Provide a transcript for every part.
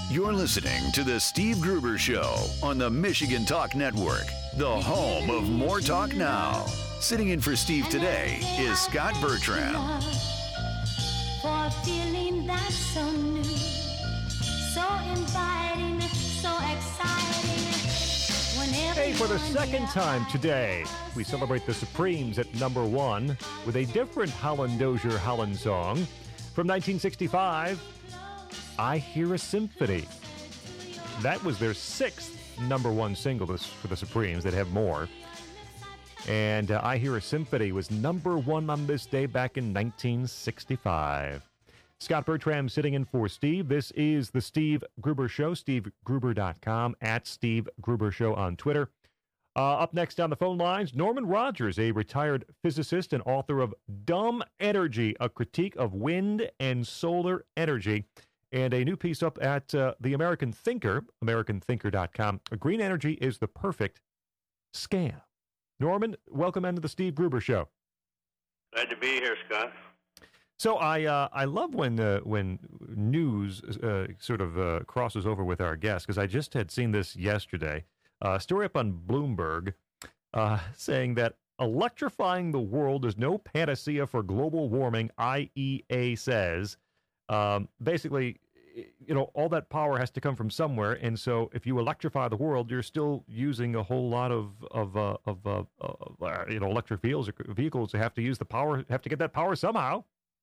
You're listening to The Steve Gruber Show on the Michigan Talk Network, the home of More Talk Now. Sitting in for Steve today is Scott Bertram. For feeling that's so new, so inviting, so exciting. Hey, for the second time today, we celebrate the Supremes at number one with a different Holland Dozier Holland song from 1965, I Hear a Symphony. That was their sixth number one single for the Supremes. They'd have more. And I Hear a Symphony was number one on this day back in 1965. Scott Bertram sitting in for Steve. This is the Steve Gruber Show, stevegruber.com, at Steve Gruber Show on Twitter. Up next on the phone lines, Norman Rogers, a retired physicist and author of Dumb Energy, a critique of wind and solar energy, and a new piece up at the American Thinker, americanthinker.com. Green energy is the perfect scam. Norman, welcome into the Steve Gruber Show. Glad to be here, Scott. So I love when news sort of crosses over with our guests, because I just had seen this yesterday. A story up on Bloomberg saying that electrifying the world is no panacea for global warming, IEA says. Basically, all that power has to come from somewhere, and so if you electrify the world, you're still using a whole lot of electric vehicles that have to use the power, have to get that power somehow.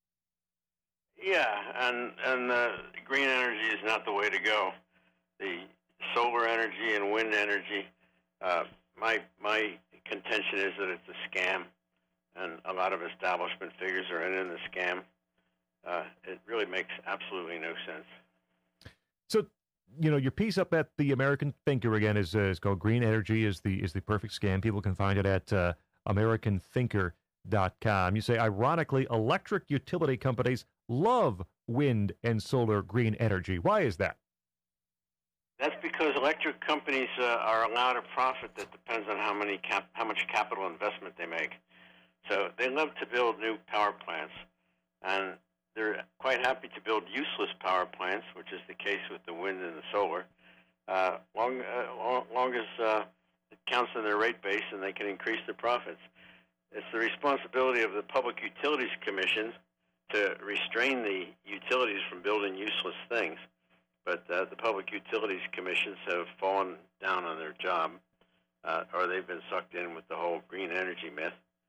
Yeah, and green energy is not the way to go. The solar energy and wind energy, my contention is that it's a scam, and a lot of establishment figures are in the scam. It really makes absolutely no sense. So, your piece up at the American Thinker again is called "Green Energy is the Perfect Scam." People can find it at americanthinker.com. You say, ironically, electric utility companies love wind and solar green energy. Why is that? That's because electric companies are allowed a profit that depends on how much capital investment they make. So they love to build new power plants, and they're quite happy to build useless power plants, which is the case with the wind and the solar, long as it counts in their rate base and they can increase their profits. It's the responsibility of the Public Utilities Commission to restrain the utilities from building useless things. But the Public Utilities Commissions have fallen down on their job, or they've been sucked in with the whole green energy myth.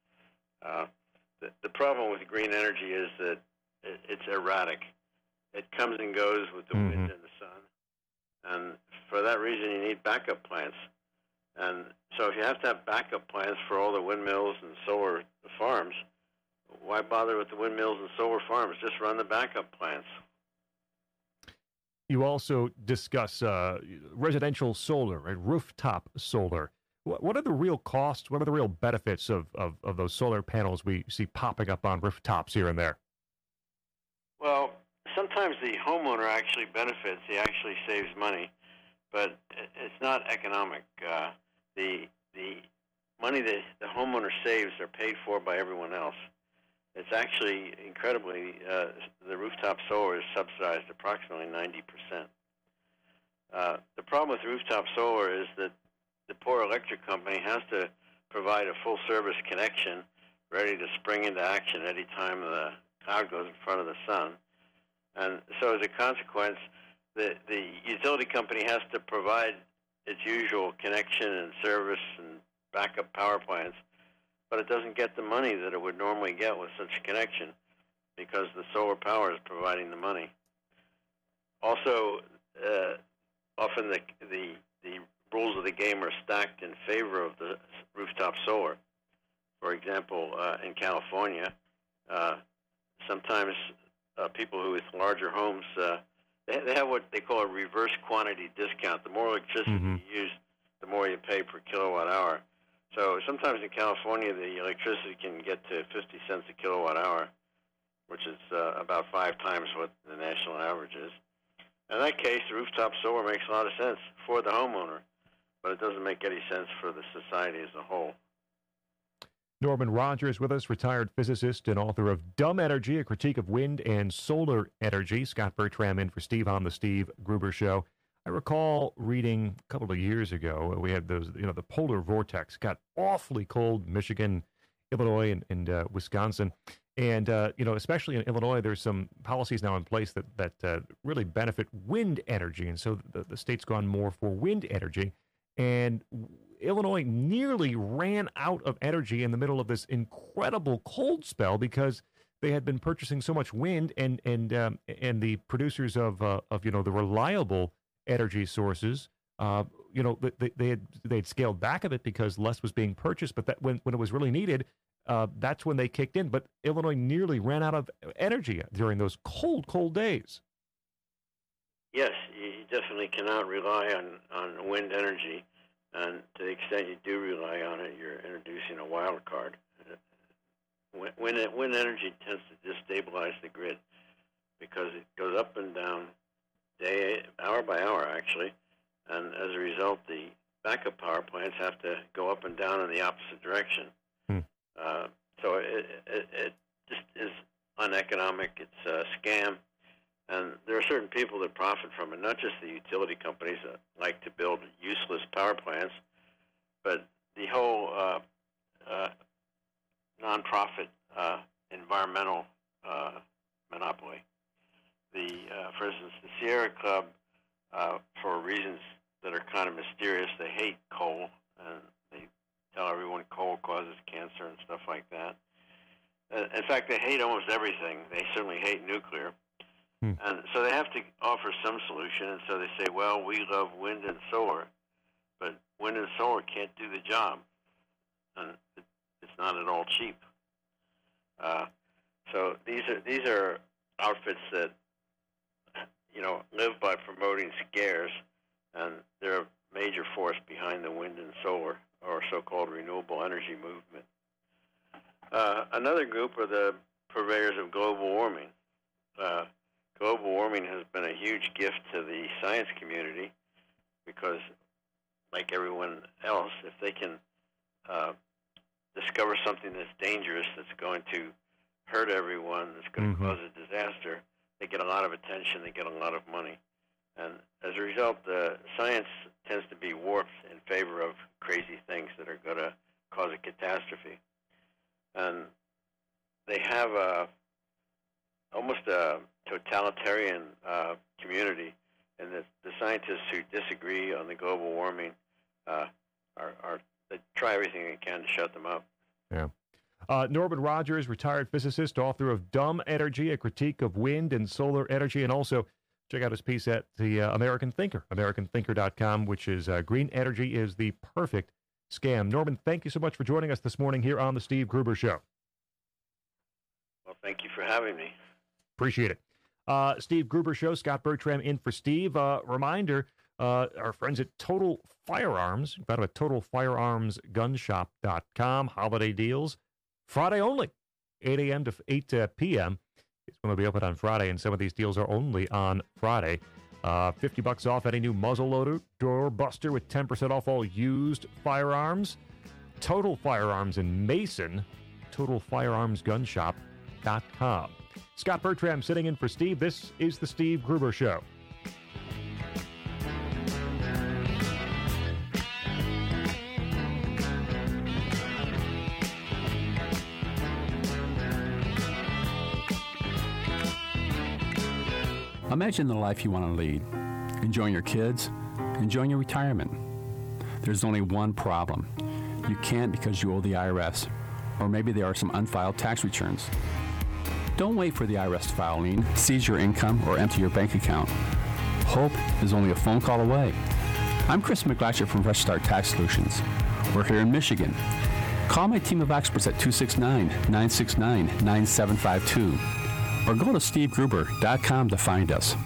The problem with green energy is that it's erratic. It comes and goes with the wind and the sun. And for that reason, you need backup plants. And so if you have to have backup plants for all the windmills and solar farms, why bother with the windmills and solar farms? Just run the backup plants. You also discuss residential solar, right? Rooftop solar. What are the real costs? What are the real benefits of those solar panels we see popping up on rooftops here and there? Well, sometimes the homeowner actually benefits. He actually saves money, but it's not economic. The money that the homeowner saves are paid for by everyone else. It's actually incredibly, the rooftop solar is subsidized approximately 90%. The problem with rooftop solar is that the poor electric company has to provide a full-service connection ready to spring into action any time the cloud goes in front of the sun. And so as a consequence, the utility company has to provide its usual connection and service and backup power plants, but it doesn't get the money that it would normally get with such a connection because the solar power is providing the money. Also, often the rules of the game are stacked in favor of the rooftop solar. For example, in California, sometimes people who with larger homes, they have what they call a reverse quantity discount. The more electricity you use, the more you pay per kilowatt hour. So sometimes in California, the electricity can get to 50 cents a kilowatt hour, which is about 5 times what the national average is. In that case, the rooftop solar makes a lot of sense for the homeowner, but it doesn't make any sense for the society as a whole. Norman Rogers with us, retired physicist and author of Dumb Energy, a critique of wind and solar energy. Scott Bertram in for Steve on the Steve Gruber Show. I recall reading a couple of years ago, we had those, the polar vortex got awfully cold, Michigan, Illinois, and Wisconsin. And, especially in Illinois, there's some policies now in place that really benefit wind energy. And so the state's gone more for wind energy. And Illinois nearly ran out of energy in the middle of this incredible cold spell because they had been purchasing so much wind, and the producers of the reliable energy sources, they had scaled back a bit because less was being purchased. But that when it was really needed, that's when they kicked in. But Illinois nearly ran out of energy during those cold days. Yes, you definitely cannot rely on wind energy, and to the extent you do rely on it, you're introducing a wild card. Wind energy tends to destabilize the grid because it goes up and down hour by hour, actually, and as a result, the backup power plants have to go up and down in the opposite direction. So it just is uneconomic. It's a scam. And there are certain people that profit from it, not just the utility companies that like to build useless power plants, but the whole nonprofit environmental monopoly. For instance, the Sierra Club, for reasons that are kind of mysterious, they hate coal, and they tell everyone coal causes cancer and stuff like that. In fact, they hate almost everything. They certainly hate nuclear. And so they have to offer some solution, and so they say, well, we love wind and solar, but wind and solar can't do the job, and it's not at all cheap. So these are outfits that, live by promoting scares, and they're a major force behind the wind and solar, or so-called renewable energy movement. Another group are the purveyors of global warming. Global warming has been a huge gift to the science community because, like everyone else, if they can discover something that's dangerous, that's going to hurt everyone, that's going to cause a disaster, they get a lot of attention, they get a lot of money. And as a result, science tends to be warped in favor of crazy things that are going to cause a catastrophe. And they have almost a totalitarian community, and the scientists who disagree on the global warming they try everything they can to shut them up. Yeah. Norman Rogers, retired physicist, author of Dumb Energy, a critique of wind and solar energy, and also check out his piece at the American Thinker, AmericanThinker.com, which is Green Energy is the Perfect Scam. Norman, thank you so much for joining us this morning here on the Steve Gruber Show. Well, thank you for having me. Appreciate it. Steve Gruber Show, Scott Bertram in for Steve. Reminder, our friends at Total Firearms, about at TotalFirearmsGunShop.com, holiday deals, Friday only, 8 a.m. to 8 p.m. It's going to be open on Friday, and some of these deals are only on Friday. $50 off any new muzzleloader, door buster with 10% off all used firearms. Total Firearms in Mason, TotalFirearmsGunShop.com. Scott Bertram sitting in for Steve. This is the Steve Gruber Show. Imagine the life you want to lead. Enjoying your kids, enjoying your retirement. There's only one problem. You can't because you owe the IRS, or maybe there are some unfiled tax returns. Don't wait for the IRS to file a lien, seize your income, or empty your bank account. Hope is only a phone call away. I'm Chris McGlasher from Fresh Start Tax Solutions. We're here in Michigan. Call my team of experts at 269-969-9752 or go to stevegruber.com to find us.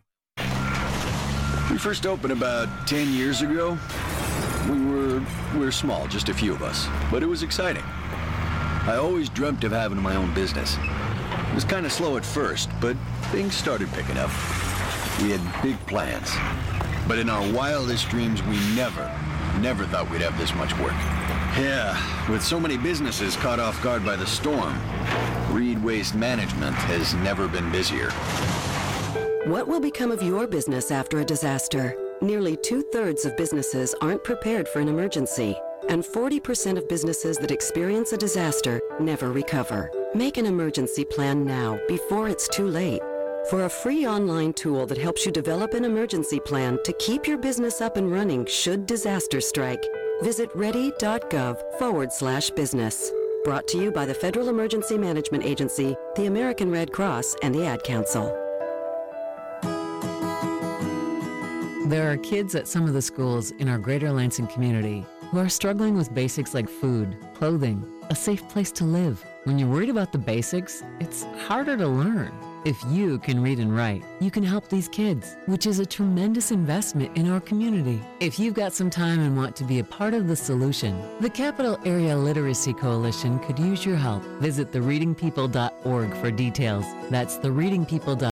We first opened about 10 years ago. We were small, just a few of us, but it was exciting. I always dreamt of having my own business. It was kind of slow at first, but things started picking up. We had big plans. But in our wildest dreams, we never thought we'd have this much work. Yeah, with so many businesses caught off guard by the storm, Reed Waste Management has never been busier. What will become of your business after a disaster? Nearly 2/3 of businesses aren't prepared for an emergency, and 40% of businesses that experience a disaster never recover. Make an emergency plan now before it's too late. For a free online tool that helps you develop an emergency plan to keep your business up and running should disaster strike, visit ready.gov/business. Brought to you by the Federal Emergency Management Agency, the American Red Cross, and the Ad Council. There are kids at some of the schools in our Greater Lansing community who are struggling with basics like food, clothing, a safe place to live. When you're worried about the basics, it's harder to learn. If you can read and write, you can help these kids, which is a tremendous investment in our community. If you've got some time and want to be a part of the solution, the Capital Area Literacy Coalition could use your help. Visit thereadingpeople.org for details. That's thereadingpeople.org.